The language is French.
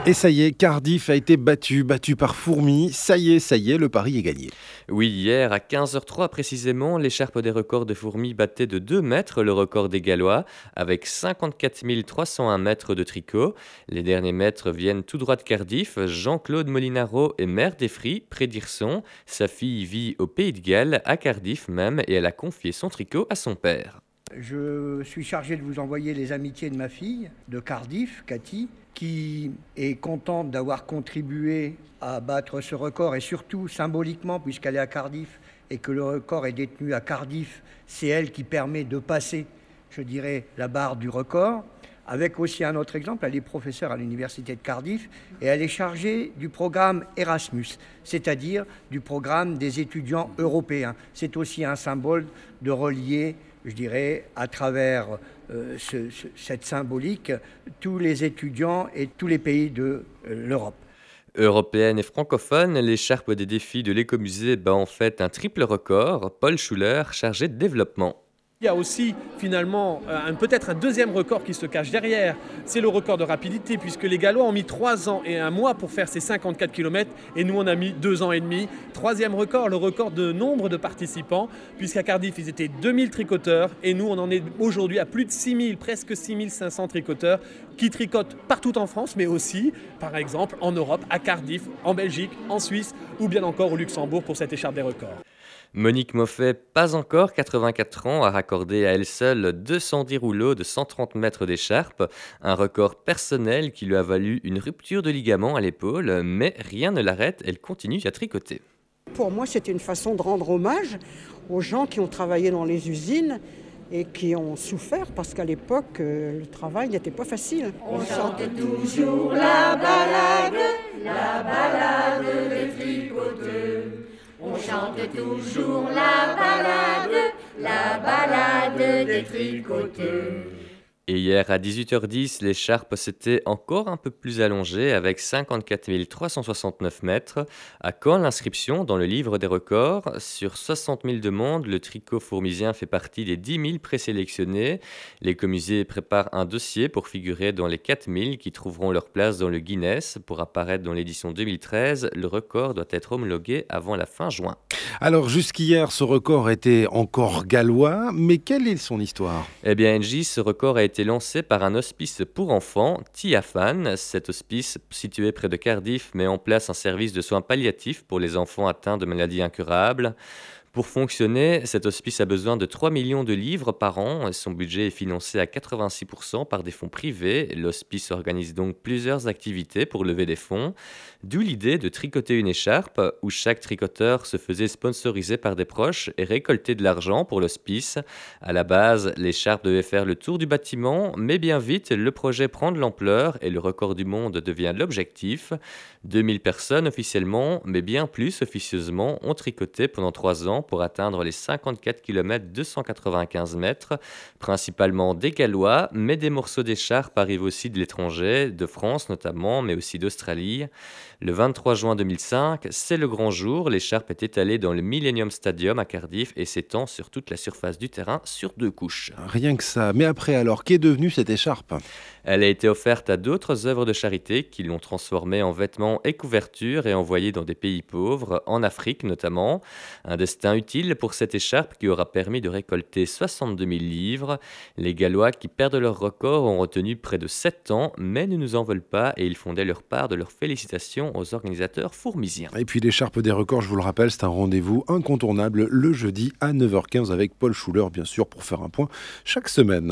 Et ça y est, Cardiff a été battu par Fourmi. Ça y est, le pari est gagné. Oui, hier à 15h03 précisément, l'écharpe des records de Fourmi battait de 2 mètres le record des Gallois avec 54 301 mètres de tricot. Les derniers mètres viennent tout droit de Cardiff. Jean-Claude Molinaro est maire d'Effry, près d'Hirson. Sa fille vit au Pays de Galles, à Cardiff même, et elle a confié son tricot à son père. Je suis chargé de vous envoyer les amitiés de ma fille, de Cardiff, Cathy, qui est contente d'avoir contribué à battre ce record et surtout symboliquement, puisqu'elle est à Cardiff et que le record est détenu à Cardiff, c'est elle qui permet de passer, je dirais, la barre du record. Avec aussi un autre exemple, elle est professeure à l'université de Cardiff et elle est chargée du programme Erasmus, c'est-à-dire du programme des étudiants européens. C'est aussi un symbole de relier, je dirais, à travers cette symbolique, tous les étudiants et tous les pays de l'Europe. Européenne et francophone, l'écharpe des défis de l'écomusée bat en fait un triple record. Paul Schuller, chargé de développement. Il y a aussi finalement peut-être un deuxième record qui se cache derrière. C'est le record de rapidité puisque les Gallois ont mis 3 ans et 1 mois pour faire ces 54 km et nous on a mis 2 ans et demi. Troisième record, le record de nombre de participants puisqu'à Cardiff ils étaient 2000 tricoteurs et nous on en est aujourd'hui à plus de 6000, presque 6500 tricoteurs qui tricotent partout en France mais aussi par exemple en Europe, à Cardiff, en Belgique, en Suisse ou bien encore au Luxembourg pour cette écharpe des records. Monique Moffet, pas encore 84 ans, a raccordé à elle seule 210 rouleaux de 130 mètres d'écharpe, un record personnel qui lui a valu une rupture de ligament à l'épaule, mais rien ne l'arrête, elle continue à tricoter. Pour moi, c'est une façon de rendre hommage aux gens qui ont travaillé dans les usines et qui ont souffert parce qu'à l'époque, le travail n'était pas facile. On chante toujours la balade des tricoteux. On chante toujours la balade des tricoteux. Et hier à 18h10, l'écharpe s'était encore un peu plus allongée avec 54 369 mètres. À quand l'inscription dans le livre des records? Sur 60 000 demandes, le tricot fourmisien fait partie des 10 000 présélectionnés. L'écomusée prépare un dossier pour figurer dans les 4 000 qui trouveront leur place dans le Guinness. Pour apparaître dans l'édition 2013, le record doit être homologué avant la fin juin. Alors jusqu'hier, ce record était encore gallois, mais quelle est son histoire? Eh bien, NJ, ce record a été lancé par un hospice pour enfants, Tiafan. Cet hospice, situé près de Cardiff, met en place un service de soins palliatifs pour les enfants atteints de maladies incurables. Pour fonctionner, cet hospice a besoin de 3 millions de livres par an. Son budget est financé à 86% par des fonds privés. L'hospice organise donc plusieurs activités pour lever des fonds. D'où l'idée de tricoter une écharpe où chaque tricoteur se faisait sponsoriser par des proches et récolter de l'argent pour l'hospice. À la base, l'écharpe devait faire le tour du bâtiment, mais bien vite, le projet prend de l'ampleur et le record du monde devient l'objectif. 2000 personnes officiellement, mais bien plus officieusement, ont tricoté pendant 3 ans pour atteindre les 54 km 295 mètres, principalement des Gallois, mais des morceaux d'écharpe arrivent aussi de l'étranger, de France notamment, mais aussi d'Australie. Le 23 juin 2005, c'est le grand jour, l'écharpe est étalée dans le Millennium Stadium à Cardiff et s'étend sur toute la surface du terrain sur 2 couches. Rien que ça. Mais après alors, qu'est devenue cette écharpe? Elle a été offerte à d'autres œuvres de charité qui l'ont transformée en vêtements et couvertures et envoyée dans des pays pauvres, en Afrique notamment. Un destin utile pour cette écharpe qui aura permis de récolter 62 000 livres. Les Gallois qui perdent leur record ont retenu près de 7 ans, mais ne nous en veulent pas et ils fondaient leur part de leurs félicitations aux organisateurs fourmisiens. Et puis l'écharpe des records, je vous le rappelle, c'est un rendez-vous incontournable le jeudi à 9h15 avec Paul Schuller, bien sûr, pour faire un point chaque semaine.